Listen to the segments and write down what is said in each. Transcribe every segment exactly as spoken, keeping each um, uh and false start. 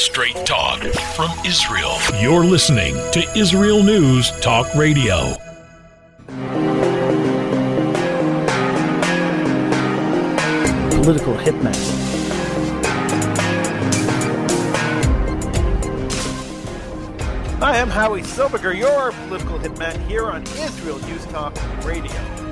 Straight talk from Israel. You're listening to Israel News Talk Radio. Political hitman. Hi, I'm Howie Silberger, your political hitman here on Israel News Talk Radio.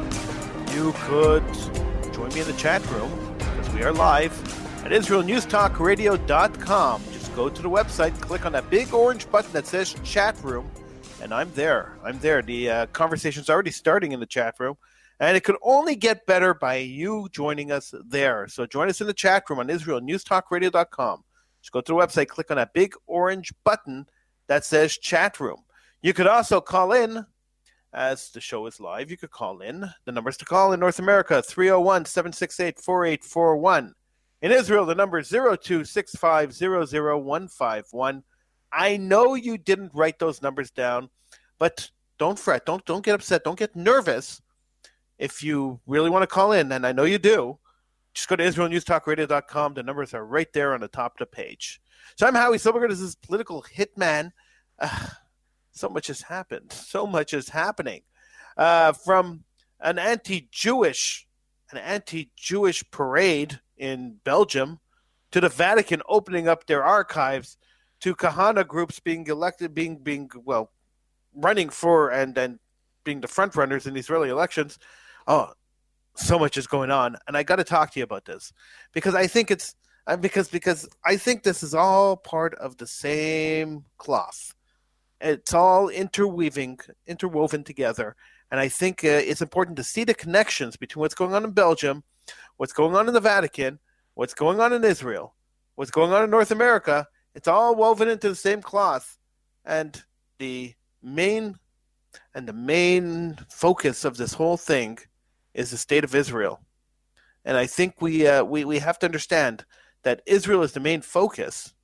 You could join me in the chat room because we are live at Israel News Talk Radio dot com. Just go to the website, click on that big orange button that says chat room, and I'm there. I'm there. The uh, conversation's already starting in the chat room, and it could only get better by you joining us there. So join us in the chat room on Israel News Talk Radio dot com. Just go to the website, click on that big orange button that says chat room. You could also call in. As the show is live, you could call in. The numbers to call in North America, three oh one, seven six eight, four eight four one. In Israel, the number is zero two six five zero zero one five one. I know you didn't write those numbers down, but don't fret. Don't, don't get upset. Don't get nervous. If you really want to call in, and I know you do, just go to Israel News Talk Radio dot com. The numbers are right there on the top of the page. So I'm Howie Silberger. This is Political Hitman. Uh, so much has happened. So much is happening. Uh, from an anti-Jewish, an anti-Jewish parade in Belgium, to the Vatican opening up their archives, to Kahana groups being elected, being being well, running for and and being the front runners in the Israeli elections. Oh, so much is going on, and I got to talk to you about this because I think it's uh, because because I think this is all part of the same cloth. It's all interweaving, interwoven together, and I think uh, it's important to see the connections between what's going on in Belgium, what's going on in the Vatican, what's going on in Israel, what's going on in North America. It's all woven into the same cloth, and the main and the main focus of this whole thing is the state of Israel. And I think we uh, we we have to understand that Israel is the main focus,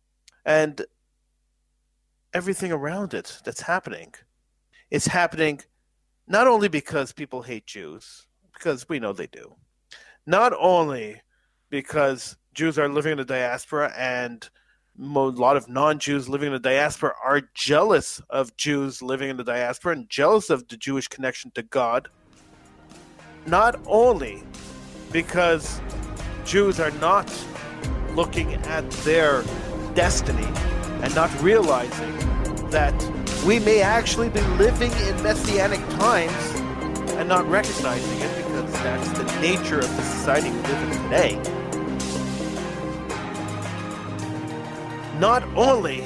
and everything around it that's happening is happening not only because people hate Jews, because we know they do, not only because Jews are living in the diaspora and a lot of non-Jews living in the diaspora are jealous of Jews living in the diaspora and jealous of the Jewish connection to God, not only because Jews are not looking at their destiny and not realizing that we may actually be living in messianic times and not recognizing it because that's the nature of the society we live in today. Not only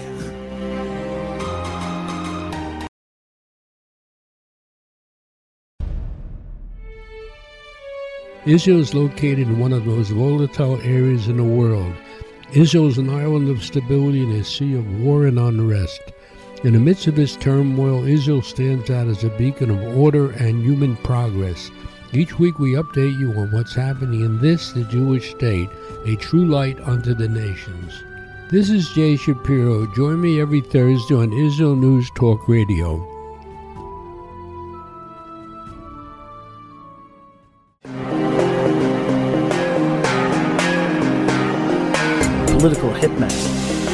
Israel is located in one of the most volatile areas in the world. Israel is an island of stability in a sea of war and unrest. In the midst of this turmoil, Israel stands out as a beacon of order and human progress. Each week we update you on what's happening in this, the Jewish state, a true light unto the nations. This is Jay Shapiro. Join me every Thursday on Israel News Talk Radio. Political hitman.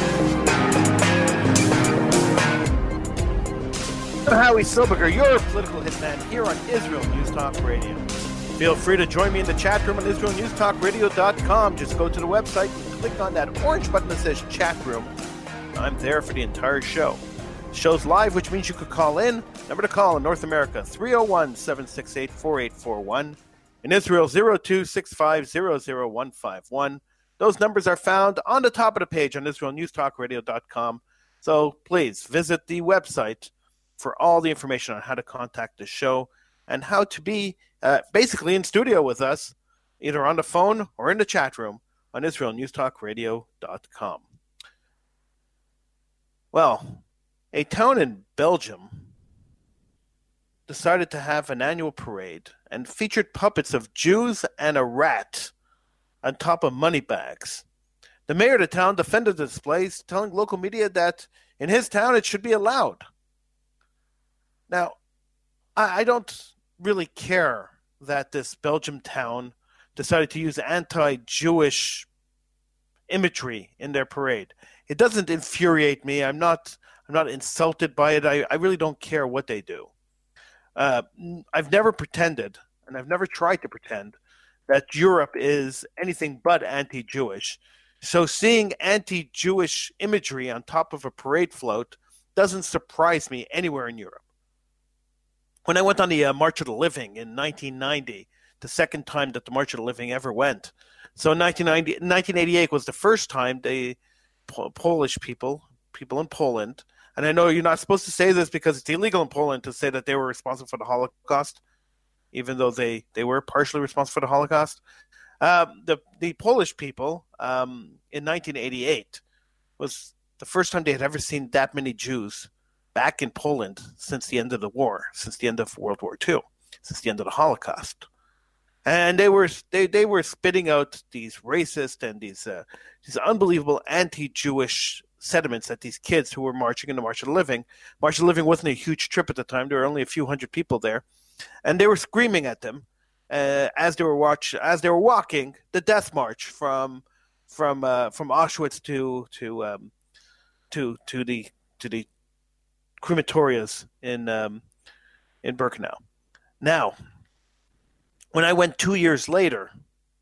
I'm Howie Silberger, your political hitman here on Israel News Talk Radio. Feel free to join me in the chat room on Israel News Talk Radio dot com. Just go to the website and click on that orange button that says chat room. I'm there for the entire show. The show's live, which means you could call in. Number to call in North America, three oh one, seven six eight, four eight four one. In Israel, zero two six five zero zero one five one. Those numbers are found on the top of the page on Israel News Talk Radio dot com. So please visit the website for all the information on how to contact the show and how to be uh, basically in studio with us, either on the phone or in the chat room on Israel News Talk Radio dot com. Well, a town in Belgium decided to have an annual parade and featured puppets of Jews and a rat on top of money bags. The mayor of the town defended the displays, telling local media that in his town it should be allowed. Now, I, I don't really care that this Belgium town decided to use anti-Jewish imagery in their parade. It doesn't infuriate me. I'm not I'm not insulted by it. I, I really don't care what they do. Uh, I've never pretended, and I've never tried to pretend, that Europe is anything but anti-Jewish. So seeing anti-Jewish imagery on top of a parade float doesn't surprise me anywhere in Europe. When I went on the uh, March of the Living in nineteen ninety, the second time that the March of the Living ever went. So in nineteen ninety, nineteen eighty-eight was the first time the Polish people, people in Poland, and I know you're not supposed to say this because it's illegal in Poland to say that they were responsible for the Holocaust, even though they, they were partially responsible for the Holocaust. Um, the, the Polish people um, in nineteen eighty-eight was the first time they had ever seen that many Jews back in Poland since the end of the war, since the end of World War Two, since the end of the Holocaust. And they were they, they were spitting out these racist and these uh, these unbelievable anti-Jewish sentiments at these kids who were marching in the March of the Living. March of the Living wasn't a huge trip at the time. There were only a few hundred people there. And they were screaming at them uh, as they were watch as they were walking the death march from from uh, from Auschwitz to to um, to to the to the crematorias in um, in Birkenau. Now, when I went two years later,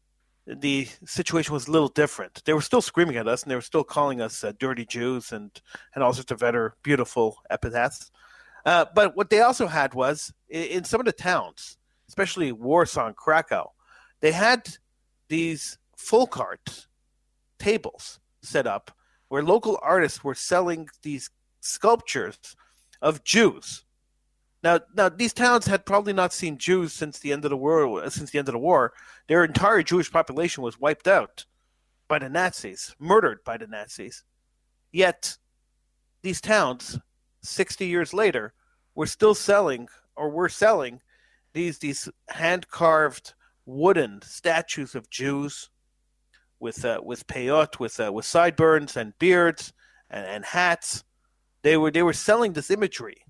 the situation was a little different. They were still screaming at us, and they were still calling us uh, dirty Jews and, and all sorts of other beautiful epithets. Uh, but what they also had was, in, in some of the towns, especially Warsaw and Krakow, they had these folk art tables set up where local artists were selling these sculptures of Jews. Now, now these towns had probably not seen Jews since the end of the war. Since the end of the war, their entire Jewish population was wiped out by the Nazis, murdered by the Nazis. Yet, these towns, sixty years later, were still selling, or were selling, these these hand-carved wooden statues of Jews with uh, with peyot, with uh, with sideburns and beards and, and hats. They were they were selling this imagery.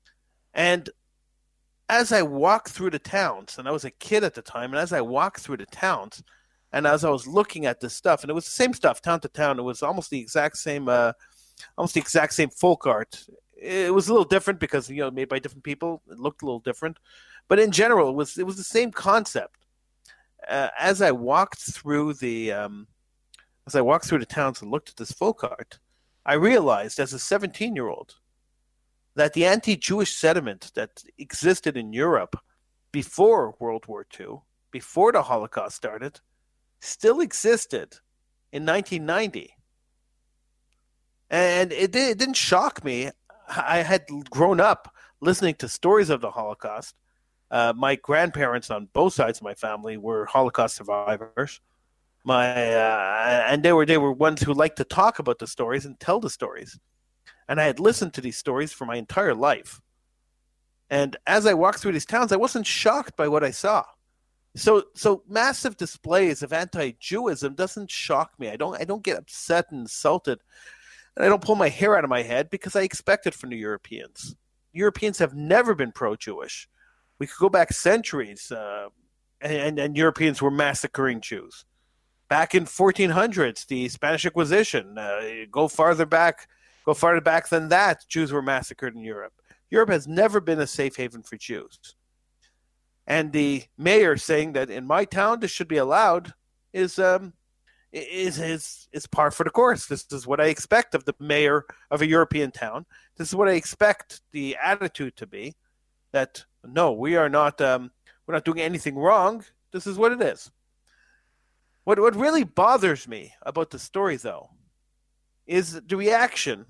And as I walked through the towns, and I was a kid at the time, and as I walked through the towns, and as I was looking at this stuff, and it was the same stuff, town to town, it was almost the exact same, uh, almost the exact same folk art. It was a little different because, you know, made by different people. It looked a little different, but in general, it was it was the same concept. Uh, as I walked through the, um, as I walked through the towns and looked at this folk art, I realized as a seventeen-year-old that the anti-Jewish sentiment that existed in Europe before World War Two, before the Holocaust started, still existed in nineteen ninety. And it, it didn't shock me. I had grown up listening to stories of the Holocaust. Uh, my grandparents on both sides of my family were Holocaust survivors. My uh, and they were they were ones who liked to talk about the stories and tell the stories. And I had listened to these stories for my entire life. And as I walked through these towns, I wasn't shocked by what I saw. So so massive displays of anti-Jewism doesn't shock me. I don't I don't get upset and insulted. And I don't pull my hair out of my head because I expect it from the Europeans. Europeans have never been pro-Jewish. We could go back centuries, uh, and, and Europeans were massacring Jews. Back in fourteen hundreds, the Spanish Inquisition, uh, go farther back, go farther back than that, Jews were massacred in Europe. Europe has never been a safe haven for Jews. And the mayor saying that in my town this should be allowed is um, is is is par for the course. This is what I expect of the mayor of a European town. This is what I expect the attitude to be. That no, we are not um, we're not doing anything wrong. This is what it is. What what really bothers me about the story, though, is the reaction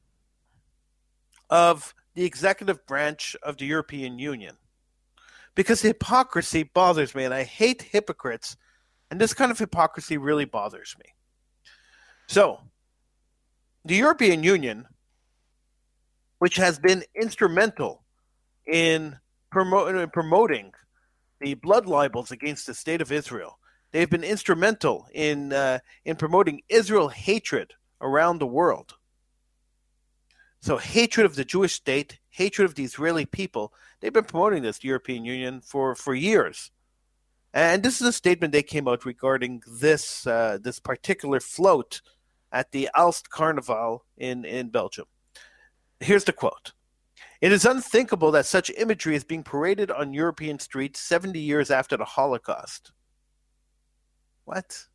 of the executive branch of the European Union. Because hypocrisy bothers me, and I hate hypocrites, and this kind of hypocrisy really bothers me. So, the European Union, which has been instrumental in, promo- in promoting the blood libels against the state of Israel, they've been instrumental in uh, in promoting Israel hatred around the world. So hatred of the Jewish state, hatred of the Israeli people, they've been promoting this, the European Union, for, for years. And this is a statement they came out regarding this uh, this particular float at the Aalst Carnival in, in Belgium. Here's the quote. It is unthinkable that such imagery is being paraded on European streets seventy years after the Holocaust. What?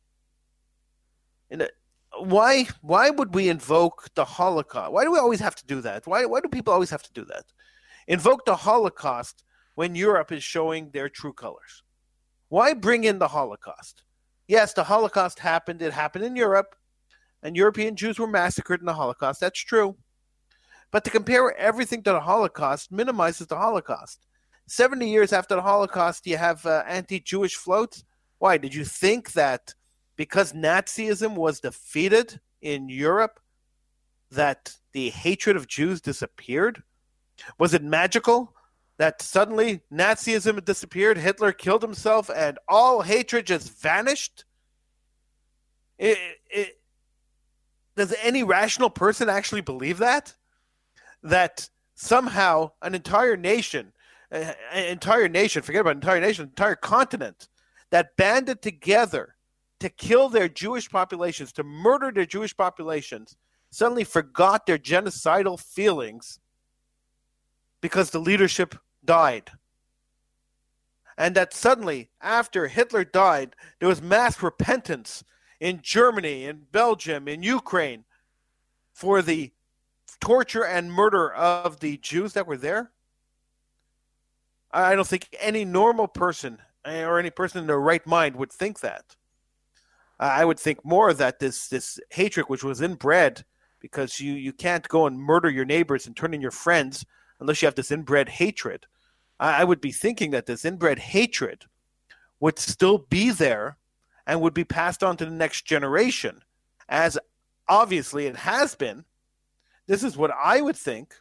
In a, why why would we invoke the Holocaust? Why do we always have to do that? Why why do people always have to do that? Invoke the Holocaust when Europe is showing their true colors. Why bring in the Holocaust? Yes, the Holocaust happened. It happened in Europe, and European Jews were massacred in the Holocaust. That's true. But to compare everything to the Holocaust minimizes the Holocaust. seventy years after the Holocaust, you have uh, anti-Jewish floats. Why? Did you think that because Nazism was defeated in Europe, that the hatred of Jews disappeared? Was it magical that suddenly Nazism disappeared, Hitler killed himself, and all hatred just vanished? It, it, does any rational person actually believe that? That somehow an entire nation, an entire nation, forget about entire nation, entire continent, that banded together to kill their Jewish populations, to murder their Jewish populations, suddenly forgot their genocidal feelings because the leadership died. And that suddenly, after Hitler died, there was mass repentance in Germany, in Belgium, in Ukraine for the torture and murder of the Jews that were there? I don't think any normal person or any person in their right mind would think that. I would think more that this, this hatred, which was inbred, because you, you can't go and murder your neighbors and turn in your friends unless you have this inbred hatred. I would be thinking that this inbred hatred would still be there and would be passed on to the next generation, as obviously it has been. This is what I would think.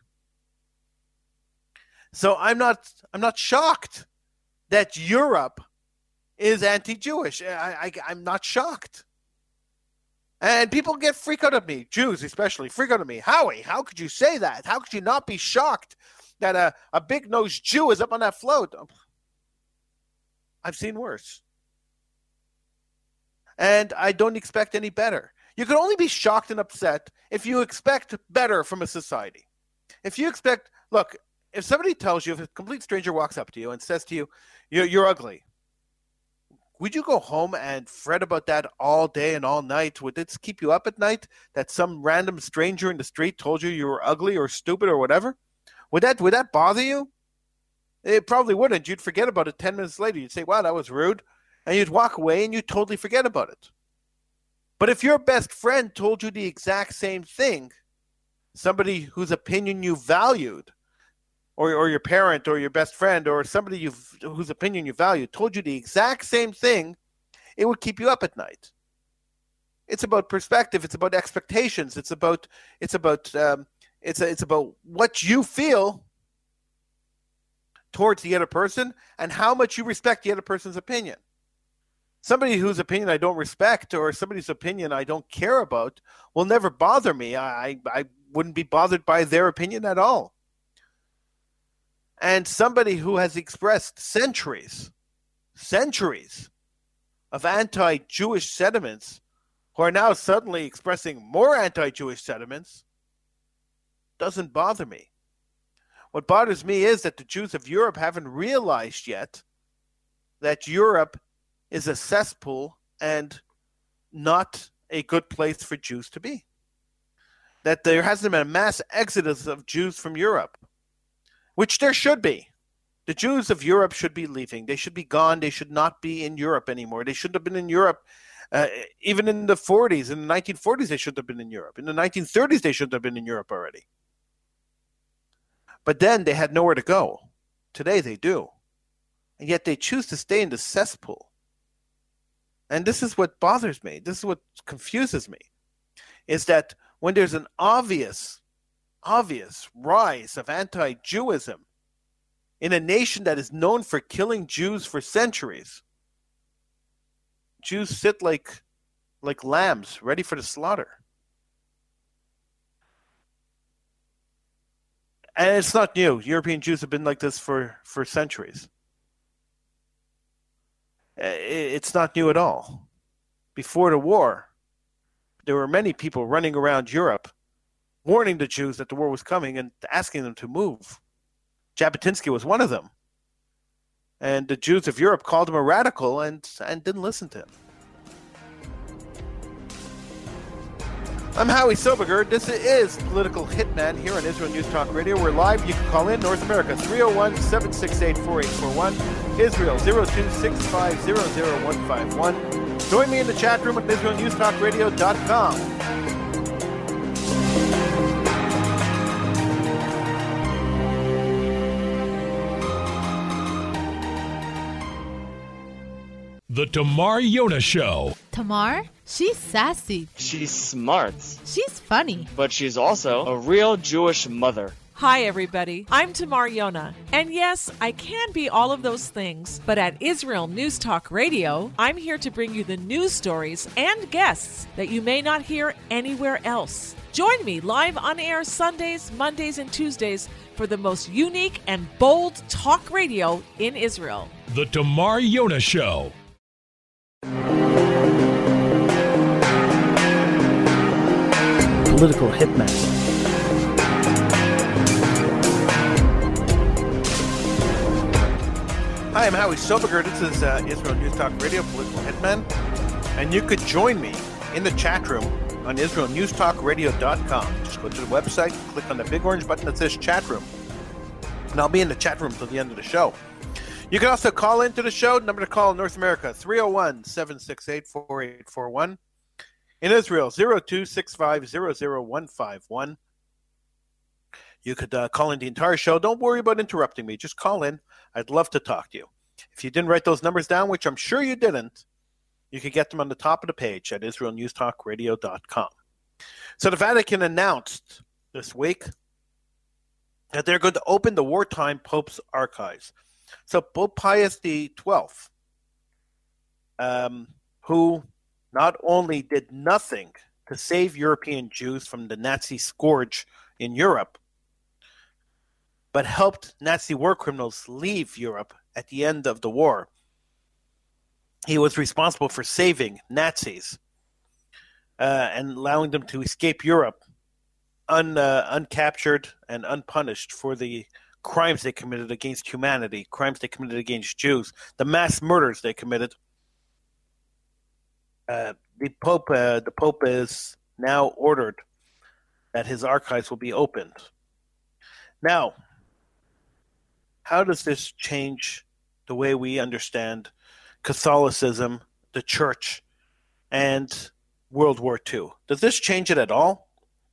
So I'm not I'm not shocked that Europe is anti-Jewish. I, I, I'm not shocked. And people get freaked out at me, Jews especially, freak out at me. Howie, how could you say that? How could you not be shocked that a, a big-nosed Jew is up on that float? I've seen worse. And I don't expect any better. You can only be shocked and upset if you expect better from a society. If you expect, look, if somebody tells you, if a complete stranger walks up to you and says to you, you're, you're ugly, would you go home and fret about that all day and all night? Would this keep you up at night, that some random stranger in the street told you you were ugly or stupid or whatever? Would that would that bother you? It probably wouldn't. You'd forget about it ten minutes later. You'd say, wow, that was rude. And you'd walk away and you'd totally forget about it. But if your best friend told you the exact same thing, somebody whose opinion you valued, or, or your parent or your best friend or somebody you've, whose opinion you valued told you the exact same thing, it would keep you up at night. It's about perspective. It's about expectations. It's about it's about um, it's a, it's about what you feel towards the other person and how much you respect the other person's opinion. Somebody whose opinion I don't respect or somebody's opinion I don't care about will never bother me. I, I wouldn't be bothered by their opinion at all. And somebody who has expressed centuries, centuries of anti-Jewish sentiments, who are now suddenly expressing more anti-Jewish sentiments, doesn't bother me. What bothers me is that the Jews of Europe haven't realized yet that Europe is a cesspool and not a good place for Jews to be. That there hasn't been a mass exodus of Jews from Europe, which there should be. The Jews of Europe should be leaving. They should be gone. They should not be in Europe anymore. They shouldn't have been in Europe. Uh, even in the forties, in the nineteen forties, they shouldn't have been in Europe. In the nineteen thirties, they shouldn't have been in Europe already. But then they had nowhere to go. Today they do. And yet they choose to stay in the cesspool. And this is what bothers me. This is what confuses me. Is that when there's an obvious, obvious rise of anti-Jewism in a nation that is known for killing Jews for centuries, Jews sit like, like lambs ready for the slaughter. And it's not new. European Jews have been like this for, for centuries. It's not new at all. Before the war, there were many people running around Europe warning the Jews that the war was coming and asking them to move. Jabotinsky was one of them. And the Jews of Europe called him a radical and, and didn't listen to him. I'm Howie Silberger. This is Political Hitman here on Israel News Talk Radio. We're live. You can call in North America three oh one, seven six eight, four eight four one, Israel zero two six five zero zero one five one. Join me in the chat room at Israel News Talk Radio dot com. The Tamar Yona Show. Tamar? She's sassy. She's smart. She's funny. But she's also a real Jewish mother. Hi, everybody. I'm Tamar Yona. And yes, I can be all of those things. But at Israel News Talk Radio, I'm here to bring you the news stories and guests that you may not hear anywhere else. Join me live on air Sundays, Mondays, and Tuesdays for the most unique and bold talk radio in Israel. The Tamar Yona Show. Political Hitman. Hi, I'm Howie Silberger. This is uh, Israel News Talk Radio, Political Hitman. And you could join me in the chat room on Israel News Talk Radio dot com. Just go to the website, click on the big orange button that says chat room, and I'll be in the chat room till the end of the show. You can also call into the show. Number to call in North America, three oh one, seven six eight, four eight four one. In Israel, zero two six five zero zero one five one. You could uh, call in the entire show. Don't worry about interrupting me. Just call in. I'd love to talk to you. If you didn't write those numbers down, which I'm sure you didn't, you could get them on the top of the page at Israel News Talk Radio dot com. So the Vatican announced this week that they're going to open the wartime Pope's archives. So Pope Pius the twelfth, um, who not only did nothing to save European Jews from the Nazi scourge in Europe, but helped Nazi war criminals leave Europe at the end of the war. He was responsible for saving Nazis uh, and allowing them to escape Europe un, uh, uncaptured and unpunished for the crimes they committed against humanity, crimes they committed against Jews, the mass murders they committed. Uh, the Pope, uh, the Pope is now ordered that his archives will be opened. Now, how does this change the way we understand Catholicism, the Church, and World War Two? Does this change it at all?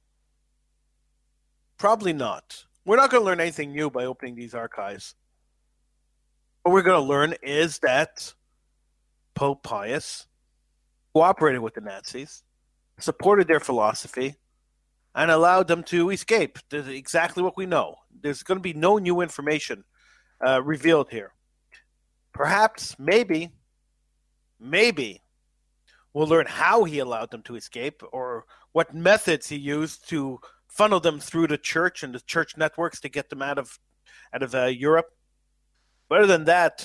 Probably not. We're not going to learn anything new by opening these archives. What we're going to learn is that Pope Pius cooperated with the Nazis, supported their philosophy, and allowed them to escape. That's exactly what we know. There's going to be no new information uh, revealed here. Perhaps, maybe, maybe we'll learn how he allowed them to escape or what methods he used to funnel them through the church and the church networks to get them out of out of uh, Europe. But other than that,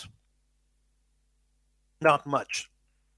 not much.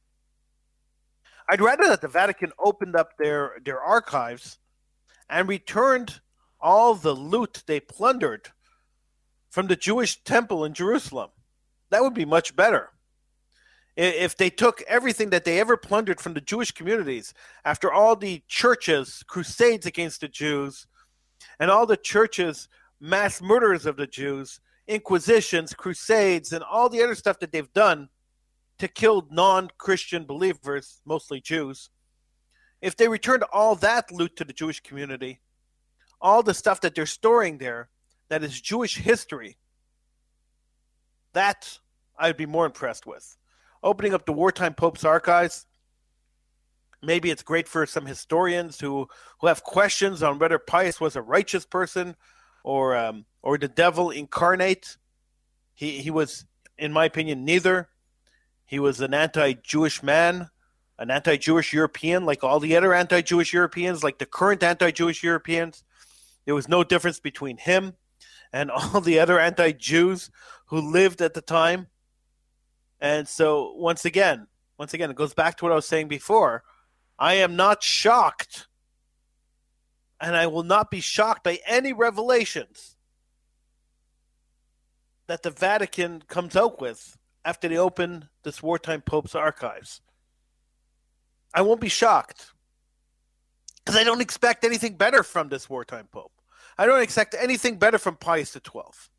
I'd rather that the Vatican opened up their, their archives and returned all the loot they plundered from the Jewish temple in Jerusalem. That would be much better. If they took everything that they ever plundered from the Jewish communities after all the churches' crusades against the Jews and all the churches' mass murders of the Jews, inquisitions, crusades, and all the other stuff that they've done to kill non-Christian believers, mostly Jews, if they returned all that loot to the Jewish community, all the stuff that they're storing there that is Jewish history, that I'd be more impressed with. Opening up the wartime Pope's archives, maybe it's great for some historians who, who have questions on whether Pius was a righteous person or um, or the devil incarnate. He he was, in my opinion, neither. He was an anti-Jewish man, an anti-Jewish European, like all the other anti-Jewish Europeans, like the current anti-Jewish Europeans. There was no difference between him and all the other anti-Jews who lived at the time. And so once again, once again, it goes back to what I was saying before. I am not shocked, and I will not be shocked by any revelations that the Vatican comes out with after they open this wartime Pope's archives. I won't be shocked because I don't expect anything better from this wartime Pope. I don't expect anything better from Pius the twelfth.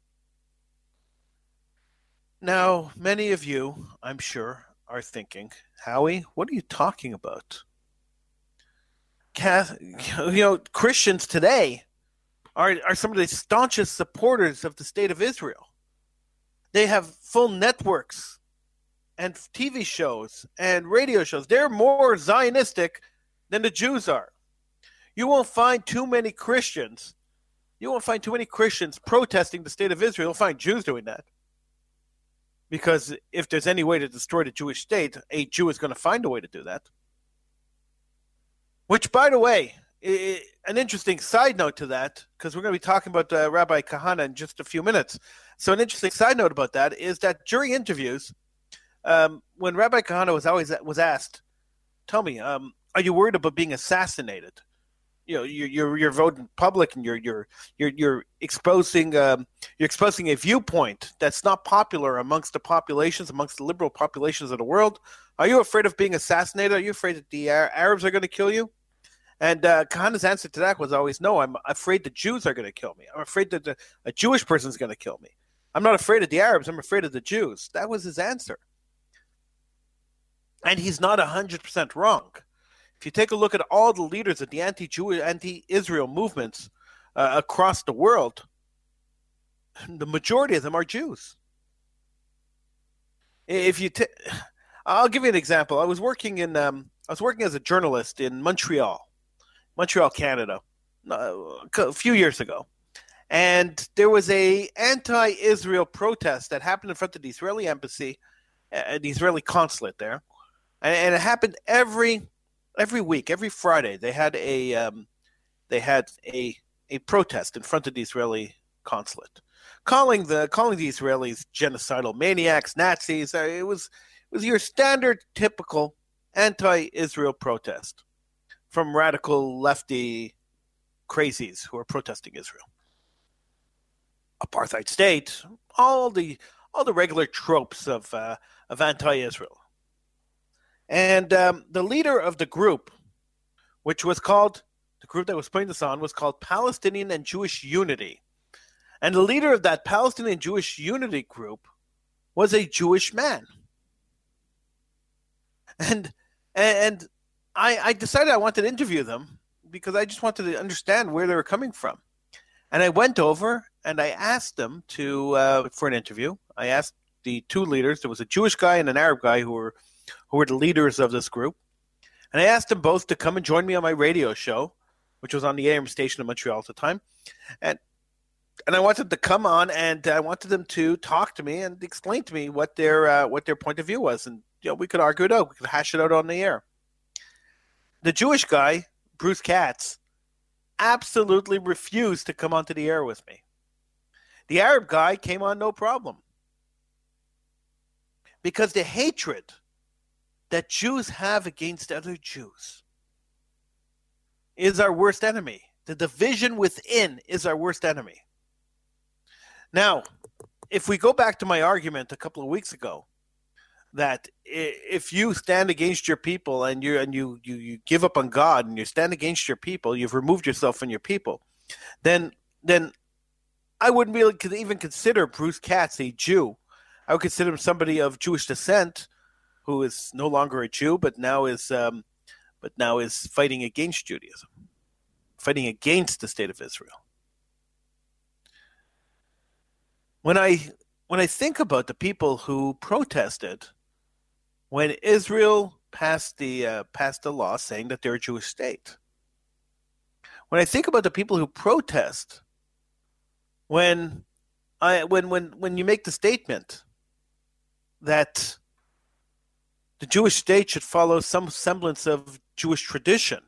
Now, many of you, I'm sure, are thinking, Howie, what are you talking about? Catholic, you know, Christians today are, are some of the staunchest supporters of the state of Israel. They have full networks and T V shows and radio shows. They're more Zionistic than the Jews are. You won't find too many Christians. You won't find too many Christians protesting the state of Israel. You'll find Jews doing that. Because if there's any way to destroy the Jewish state, a Jew is going to find a way to do that. Which, by the way, I- an interesting side note to that, because we're going to be talking about uh, Rabbi Kahana in just a few minutes. So an interesting side note about that is that during interviews, um, when Rabbi Kahana was always was asked, "Tell me, um, are you worried about being assassinated? You know, you're you're, you're voting public, and you're you're you're you're exposing um, you're exposing a viewpoint that's not popular amongst the populations, amongst the liberal populations of the world. Are you afraid of being assassinated? Are you afraid that the Arabs are going to kill you?" And uh, Kahana's answer to that was always, "No, I'm afraid the Jews are going to kill me. I'm afraid that the, a Jewish person is going to kill me. I'm not afraid of the Arabs. I'm afraid of the Jews." That was his answer. And he's not one hundred percent wrong. If you take a look at all the leaders of the anti-Jewish, anti-Israel movements uh, across the world, the majority of them are Jews. If you, t- I'll give you an example. I was working in, um, I was working as a journalist in Montreal, Montreal, Canada, uh, a few years ago, and there was a anti-Israel protest that happened in front of the Israeli embassy, uh, the Israeli consulate there, and, and it happened every. Every week, every Friday, they had a um, they had a a protest in front of the Israeli consulate, calling the calling the Israelis genocidal maniacs, Nazis. Uh, it was it was your standard, typical anti-Israel protest from radical lefty crazies who are protesting Israel, apartheid state, all the all the regular tropes of uh, of anti-Israel. And um, the leader of the group, which was called, the group that was putting this on, was called Palestinian and Jewish Unity. And the leader of that Palestinian Jewish Unity group was a Jewish man. And and I, I decided I wanted to interview them because I just wanted to understand where they were coming from. And I went over and I asked them to uh, for an interview. I asked the two leaders. There was a Jewish guy and an Arab guy who were who were the leaders of this group. And I asked them both to come and join me on my radio show, which was on the A M station in Montreal at the time. And and I wanted to come on and I wanted them to talk to me and explain to me what their uh, what their point of view was. And you know, we could argue it out. We could hash it out on the air. The Jewish guy, Bruce Katz, absolutely refused to come onto the air with me. The Arab guy came on no problem. Because the hatred that Jews have against other Jews is our worst enemy. The division within is our worst enemy. Now, if we go back to my argument a couple of weeks ago, that if you stand against your people and you and you, you you give up on God and you stand against your people, you've removed yourself from your people, then then I wouldn't be able to even consider Bruce Katz a Jew. I would consider him somebody of Jewish descent who is no longer a Jew, but now is um, but now is fighting against Judaism, fighting against the state of Israel. When I when I think about the people who protested when Israel passed the uh, passed the law saying that they're a Jewish state, when I think about the people who protest when I when when when you make the statement that the Jewish state should follow some semblance of Jewish tradition,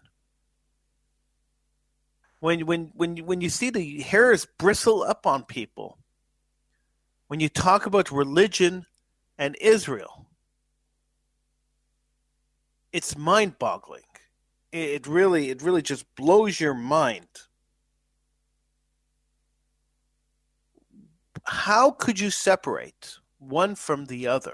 when when when when you see the hairs bristle up on people when you talk about religion and Israel, it's mind-boggling. It really, it really just blows your mind. How could you separate one from the other?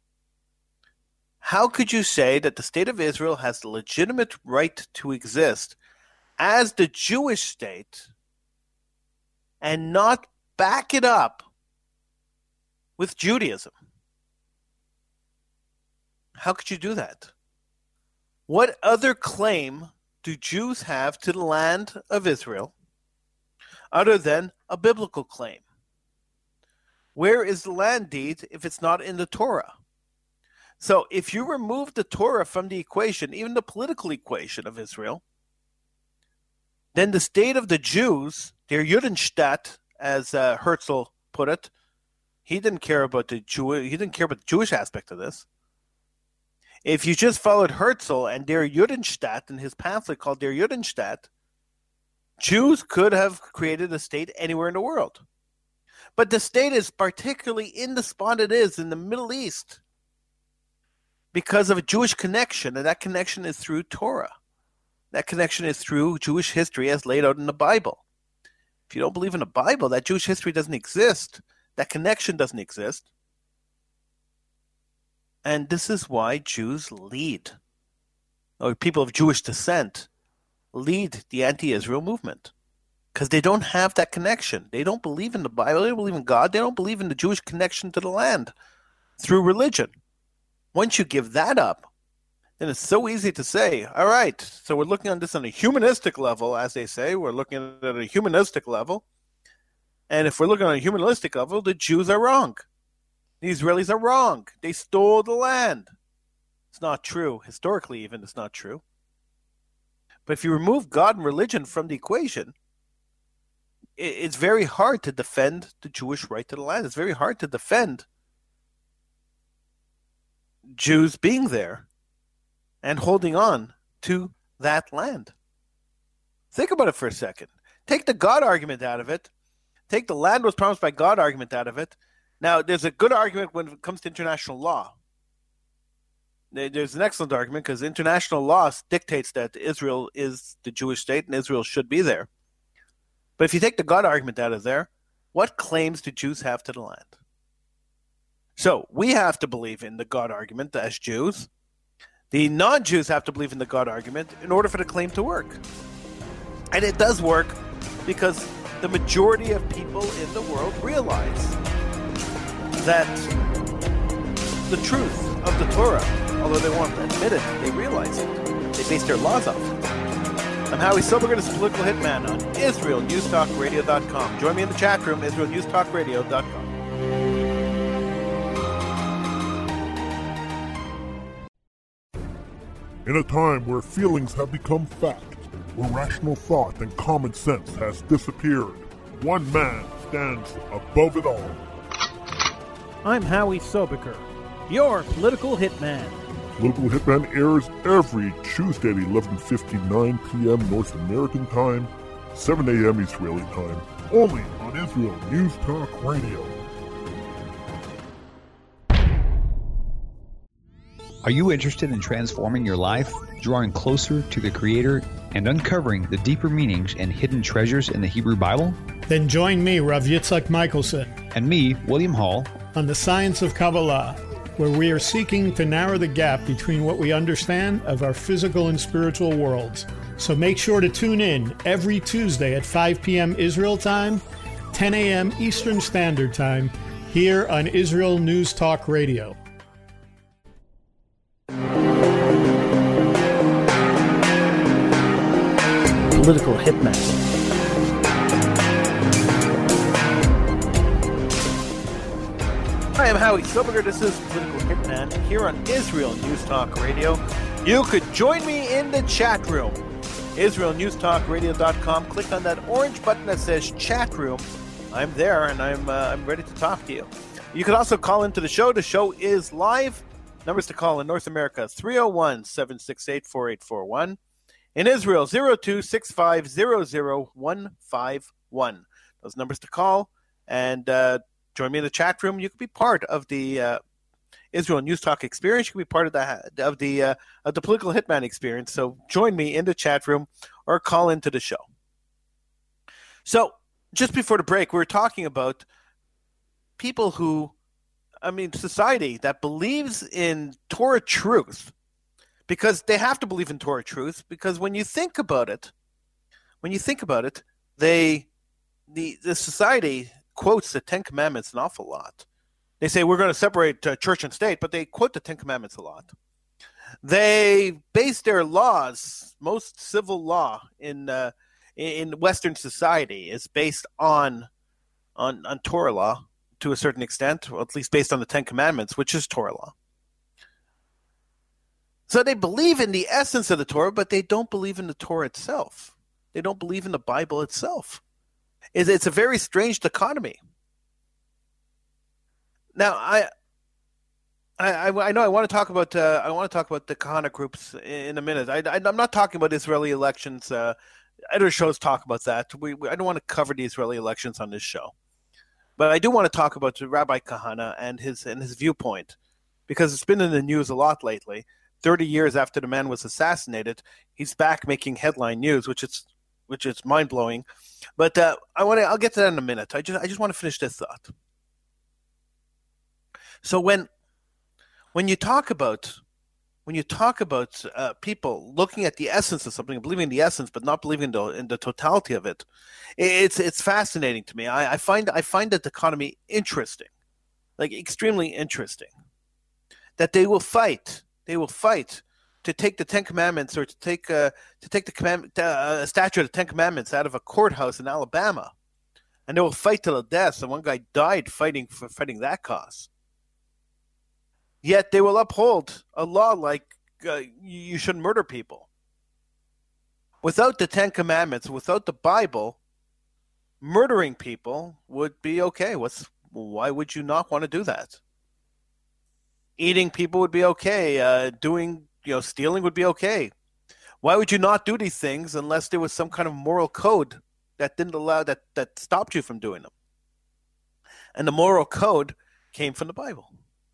How could you say that the state of Israel has the legitimate right to exist as the Jewish state and not back it up with Judaism? How could you do that? What other claim do Jews have to the land of Israel other than a biblical claim? Where is the land deed if it's not in the Torah? So if you remove the Torah from the equation, even the political equation of Israel, then the state of the Jews, their Judenstaat, as uh, Herzl put it, he didn't care about the Jew, he didn't care about the Jewish aspect of this. If you just followed Herzl and Der Judenstaat in his pamphlet called Der Judenstaat, Jews could have created a state anywhere in the world. But the state is particularly in the spot it is in the Middle East because of a Jewish connection, and that connection is through Torah. That connection is through Jewish history as laid out in the Bible. If you don't believe in the Bible, that Jewish history doesn't exist. That connection doesn't exist. And this is why Jews lead, or people of Jewish descent lead the anti-Israel movement. Because they don't have that connection. They don't believe in the Bible. They don't believe in God. They don't believe in the Jewish connection to the land through religion. Once you give that up, then it's so easy to say, all right, so we're looking on this on a humanistic level, as they say. We're looking at a humanistic level. And if we're looking on a humanistic level, the Jews are wrong. The Israelis are wrong. They stole the land. It's not true. Historically, even, it's not true. But if you remove God and religion from the equation, it's very hard to defend the Jewish right to the land. It's very hard to defend Jews being there and holding on to that land. Think about it for a second. Take the God argument out of it. Take the land was promised by God argument out of it. Now, there's a good argument when it comes to international law. There's an excellent argument because international law dictates that Israel is the Jewish state and Israel should be there. But if you take the God argument out of there, what claims do Jews have to the land? So we have to believe in the God argument as Jews. The non-Jews have to believe in the God argument in order for the claim to work. And it does work because the majority of people in the world realize that the truth of the Torah, although they won't admit it, they realize it. They base their laws off it. I'm Howie Silberger, this is Political Hitman on Israel News Talk Radio dot com. Join me in the chat room, Israel News Talk Radio dot com. In a time where feelings have become fact, where rational thought and common sense has disappeared, one man stands above it all. I'm Howie Silberger, your Political Hitman. Political Hitman airs every Tuesday at eleven fifty-nine p.m. North American time, seven a.m. Israeli time, only on Israel News Talk Radio. Are you interested in transforming your life, drawing closer to the Creator, and uncovering the deeper meanings and hidden treasures in the Hebrew Bible? Then join me, Rav Yitzhak Michelson, and me, William Hall, on The Science of Kabbalah, where we are seeking to narrow the gap between what we understand of our physical and spiritual worlds. So make sure to tune in every Tuesday at five p.m. Israel time, ten a.m. Eastern Standard Time, here on Israel News Talk Radio. Political Hitman. Hi, I'm Howie Silberger. This is Political Hitman here on Israel News Talk Radio. You could join me in the chat room. Israel News Talk Radio dot com. Click on that orange button that says chat room. I'm there and I'm uh, I'm ready to talk to you. You could also call into the show. The show is live. Numbers to call in North America, three oh one, seven six eight, four eight four one. In Israel, zero two six five zero zero one five one. Those numbers to call. And uh, join me in the chat room. You can be part of the uh, Israel News Talk experience. You can be part of the of the uh, of the Political Hitman experience. So join me in the chat room or call into the show. So just before the break, we were talking about people who, I mean, society that believes in Torah truth, because they have to believe in Torah truth, because when you think about it, when you think about it, they the the society quotes the Ten Commandments an awful lot. They say we're going to separate uh, church and state, but they quote the Ten Commandments a lot. They base their laws, most civil law in uh, in Western society is based on, on on Torah law to a certain extent, or at least based on the Ten Commandments, which is Torah law. So they believe in the essence of the Torah, but they don't believe in the Torah itself. They don't believe in the Bible itself. It's, it's a very strange dichotomy. Now, I, I, I know I want to talk about uh, I want to talk about the Kahana groups in a minute. I, I, I'm not talking about Israeli elections. Uh, other shows talk about that. We, we I don't want to cover the Israeli elections on this show, but I do want to talk about Rabbi Kahana and his and his viewpoint, because it's been in the news a lot lately. Thirty years after the man was assassinated, he's back making headline news, which is which is mind blowing. But uh, I want to. I'll get to that in a minute. I just I just want to finish this thought. So when when you talk about when you talk about uh, people looking at the essence of something, believing in the essence, but not believing in the, in the totality of it, it's it's fascinating to me. I, I find I find the dichotomy interesting, like extremely interesting. That they will fight, they will fight to take the Ten Commandments or to take uh, to take the command, uh, a statue of the Ten Commandments out of a courthouse in Alabama, and they will fight to the death. And one guy died fighting for fighting that cause. Yet they will uphold a law like uh, you shouldn't murder people. Without the Ten Commandments, without the Bible, murdering people would be okay. What's why would you not want to do that? Eating people would be okay. Uh, doing you know stealing would be okay. Why would you not do these things unless there was some kind of moral code that didn't allow that that stopped you from doing them? And the moral code came from the Bible.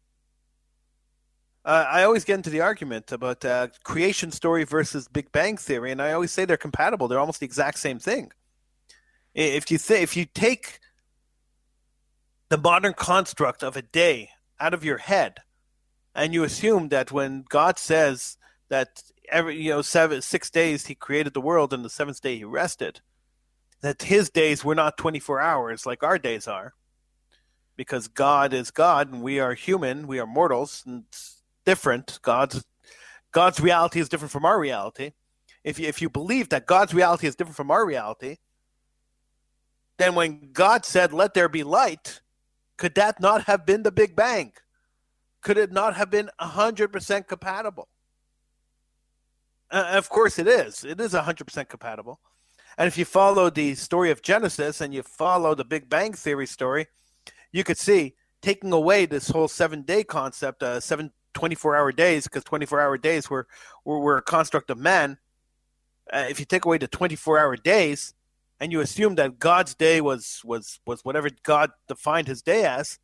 Uh, I always get into the argument about uh, creation story versus Big Bang theory, and I always say they're compatible. They're almost the exact same thing. If you th- if you take the modern construct of a day out of your head, and you assume that when God says that every you know seven six days He created the world, and the seventh day He rested, that His days were not twenty-four hours like our days are, because God is God and we are human, we are mortals, and different. God's God's reality is different from our reality. If you, if you believe that God's reality is different from our reality, then when God said, "Let there be light," could that not have been the Big Bang? Could it not have been one hundred percent compatible? Uh, of course it is. It is one hundred percent compatible. And if you follow the story of Genesis and you follow the Big Bang Theory story, you could see, taking away this whole seven-day concept, uh, seven twenty-four hour days, because twenty-four hour days were, were, were a construct of man. Uh, if you take away the twenty-four hour days and you assume that God's day was, was, was whatever God defined his day as,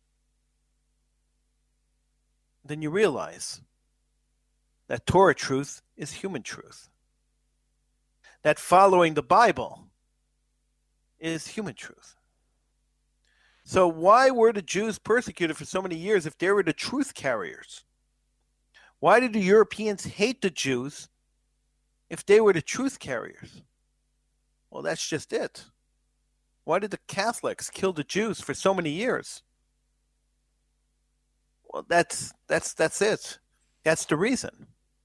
then you realize that Torah truth is human truth. That following the Bible is human truth. So why were the Jews persecuted for so many years if they were the truth carriers? Why did the Europeans hate the Jews if they were the truth carriers? Well, that's just it. Why did the Catholics kill the Jews for so many years? Well, that's that's that's it. That's the reason.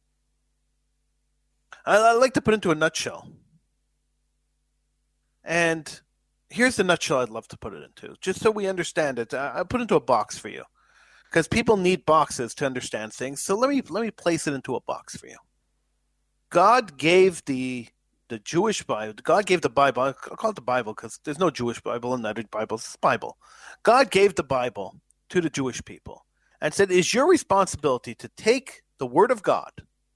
I, I like to put it into a nutshell. And here's the nutshell I'd love to put it into, just so we understand it. I'll put it into a box for you, because people need boxes to understand things. So let me let me place it into a box for you. God gave the the Jewish Bible. God gave the Bible. I'll call it the Bible because there's no Jewish Bible and other Bibles. It's the Bible. God gave the Bible to the Jewish people and said, "It's your responsibility to take the Word of God,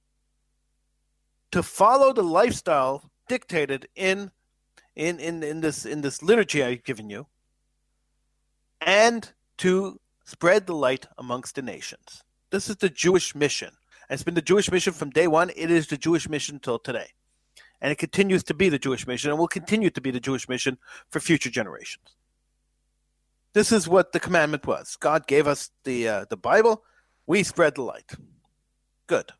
to follow the lifestyle dictated in." In, in, in this in this liturgy I've given you, and to spread the light amongst the nations. This is the Jewish mission. And it's been the Jewish mission from day one. It is the Jewish mission till today. And it continues to be the Jewish mission and will continue to be the Jewish mission for future generations. This is what the commandment was. God gave us the uh, the Bible. We spread the light. Good.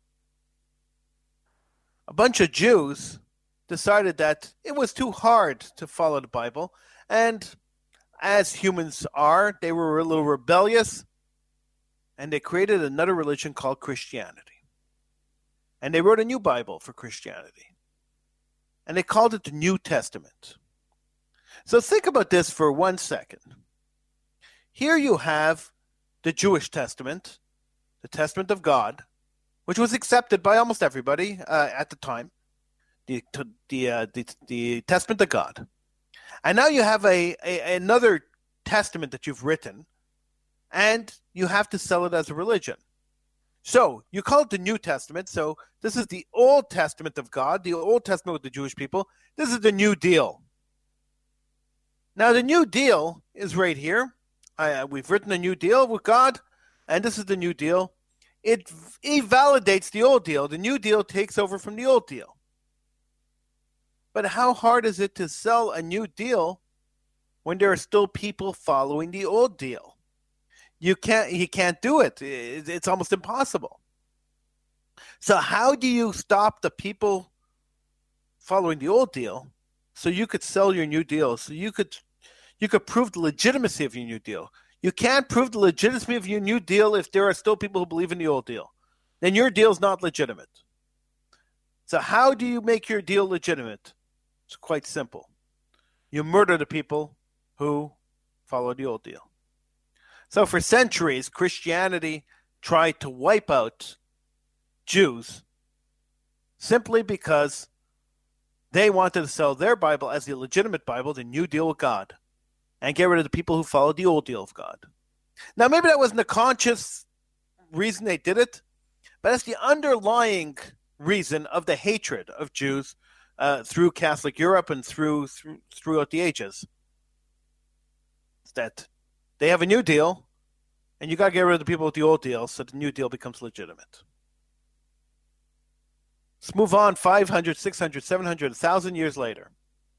A bunch of Jews decided that it was too hard to follow the Bible. And as humans are, they were a little rebellious. And they created another religion called Christianity. And they wrote a new Bible for Christianity. And they called it the New Testament. So think about this for one second. Here you have the Jewish Testament, the Testament of God, which was accepted by almost everybody uh, at the time, the the, uh, the the Testament of God. And now you have a, a another testament that you've written, and you have to sell it as a religion. So you call it the New Testament. So this is the Old Testament of God, the Old Testament with the Jewish people. This is the New Deal. Now the New Deal is right here. I, we've written a New Deal with God, and this is the New Deal. It, it validates the Old Deal. The New Deal takes over from the Old Deal. But how hard is it to sell a New Deal when there are still people following the Old Deal? You can't, you can't do it. It's almost impossible. So how do you stop the people following the Old Deal so you could sell your New Deal, so you could you could prove the legitimacy of your New Deal? You can't prove the legitimacy of your New Deal if there are still people who believe in the Old Deal. Then your deal's not legitimate. So how do you make your deal legitimate? It's quite simple. You murder the people who follow the Old Deal. So for centuries, Christianity tried to wipe out Jews simply because they wanted to sell their Bible as the legitimate Bible, the New Deal with God, and get rid of the people who followed the Old Deal of God. Now, maybe that wasn't a conscious reason they did it, but that's the underlying reason of the hatred of Jews uh, through Catholic Europe and through, through throughout the ages. It's that they have a New Deal, and you got to get rid of the people with the Old Deal so the New Deal becomes legitimate. Let's move on five hundred, six hundred, seven hundred, one thousand years later.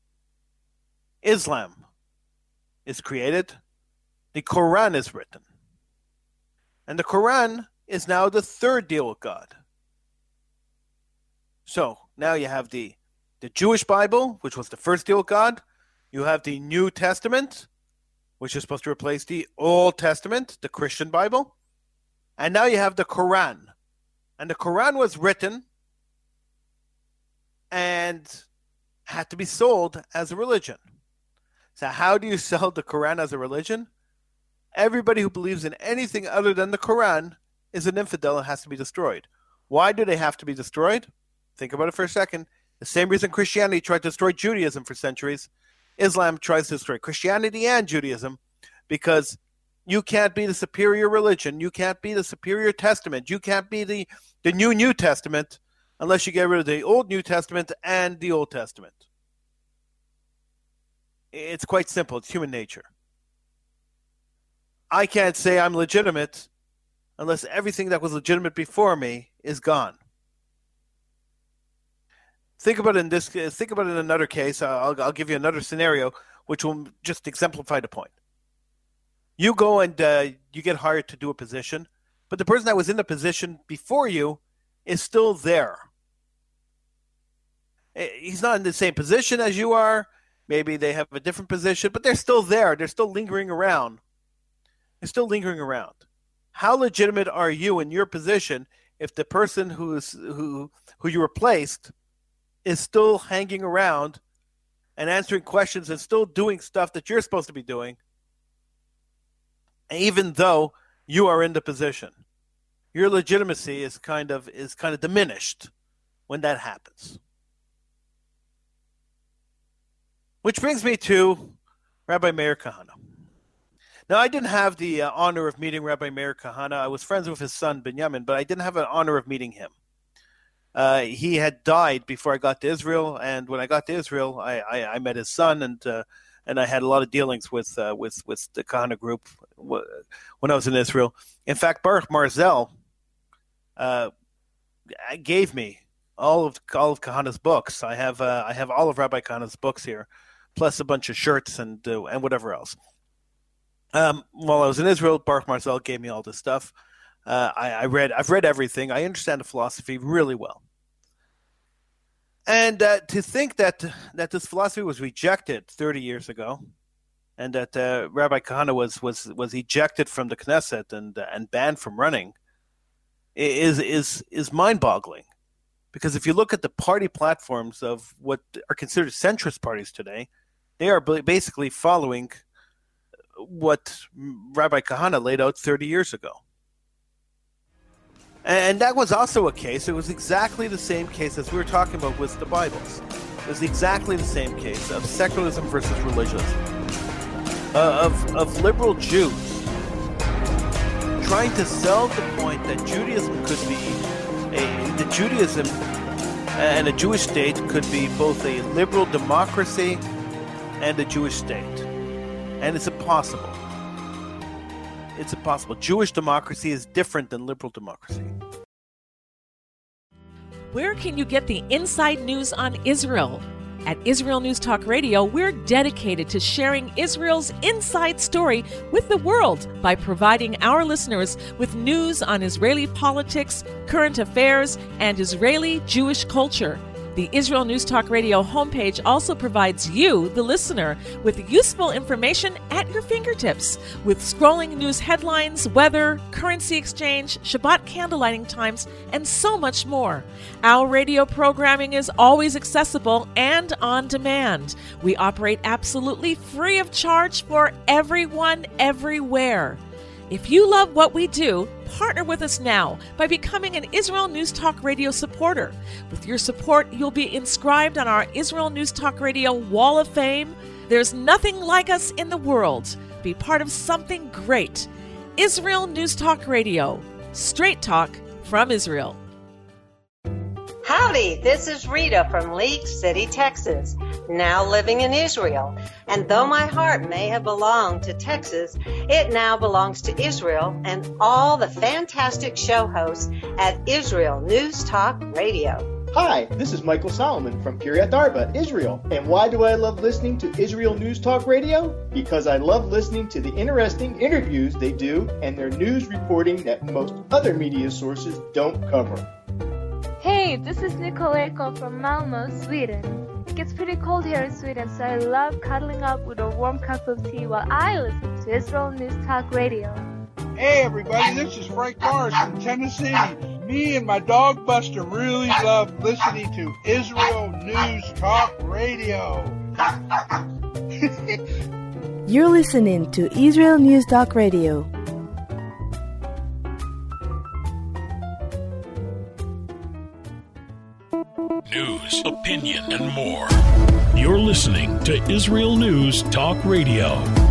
Islam is created. The Quran is written. And the Quran is now the third deal with God. So now you have the, the Jewish Bible, which was the first deal with God. You have the New Testament, which is supposed to replace the Old Testament, the Christian Bible. And now you have the Quran. And the Quran was written and had to be sold as a religion. So how do you sell the Quran as a religion? Everybody who believes in anything other than the Quran is an infidel and has to be destroyed. Why do they have to be destroyed? Think about it for a second. The same reason Christianity tried to destroy Judaism for centuries, Islam tries to destroy Christianity and Judaism, because you can't be the superior religion. You can't be the superior testament. You can't be the, the new New Testament unless you get rid of the Old New Testament and the Old Testament. It's quite simple. It's human nature. I can't say I'm legitimate unless everything that was legitimate before me is gone. Think about it in this. Think about it in another case. I'll, I'll give you another scenario which will just exemplify the point. You go and uh, you get hired to do a position, but the person that was in the position before you is still there. He's not in the same position as you are. Maybe they have a different position, but they're still there. They're still lingering around. They're still lingering around. How legitimate are you in your position if the person who's who who you replaced is still hanging around and answering questions and still doing stuff that you're supposed to be doing, even though you are in the position? Your legitimacy is kind of is kind of diminished when that happens. Which brings me to Rabbi Meir Kahane. Now, I didn't have the uh, honor of meeting Rabbi Meir Kahane. I was friends with his son, Binyamin, but I didn't have an honor of meeting him. Uh, he had died before I got to Israel, and when I got to Israel, I, I, I met his son, and uh, and I had a lot of dealings with uh, with with the Kahana group when I was in Israel. In fact, Baruch Marzel uh, gave me all of all of Kahana's books. I have uh, I have all of Rabbi Kahana's books here, plus a bunch of shirts and uh, and whatever else. Um, while I was in Israel, Baruch Marzel gave me all this stuff. Uh, I, I read. I've read everything. I understand the philosophy really well. And uh, to think that that this philosophy was rejected thirty years ago, and that uh, Rabbi Kahana was was was ejected from the Knesset and uh, and banned from running, is is is mind-boggling. Because if you look at the party platforms of what are considered centrist parties today, they are basically following what Rabbi Kahana laid out thirty years ago. And that was also a case, it was exactly the same case as we were talking about with the Bibles. It was exactly the same case of secularism versus religionism. Uh, of, of liberal Jews trying to sell the point that Judaism could be, a, that Judaism and a Jewish state could be both a liberal democracy and a Jewish state. And it's impossible. It's impossible. Jewish democracy is different than liberal democracy. Where can you get the inside news on Israel? At Israel News Talk Radio, we're dedicated to sharing Israel's inside story with the world by providing our listeners with news on Israeli politics, current affairs, and Israeli Jewish culture. The Israel News Talk Radio homepage also provides you, the listener, with useful information at your fingertips, with scrolling news headlines, weather, currency exchange, Shabbat candlelighting times, and so much more. Our radio programming is always accessible and on demand. We operate absolutely free of charge for everyone, everywhere. If you love what we do, partner with us now by becoming an Israel News Talk Radio supporter. With your support, you'll be inscribed on our Israel News Talk Radio Wall of Fame. There's nothing like us in the world. Be part of something great. Israel News Talk Radio. Straight talk from Israel. Howdy, this is Rita from League City, Texas, now living in Israel. And though my heart may have belonged to Texas, it now belongs to Israel and all the fantastic show hosts at Israel News Talk Radio. Hi, this is Michael Solomon from Kiryat Arba, Israel. And why do I love listening to Israel News Talk Radio? Because I love listening to the interesting interviews they do and their news reporting that most other media sources don't cover. Hey, this is Nicoleko from Malmö, Sweden. It gets pretty cold here in Sweden, so I love cuddling up with a warm cup of tea while I listen to Israel News Talk Radio. Hey everybody, this is Frank Morris from Tennessee. Me and my dog Buster really love listening to Israel News Talk Radio. You're listening to Israel News Talk Radio. News, opinion, and more. You're listening to Israel News Talk Radio.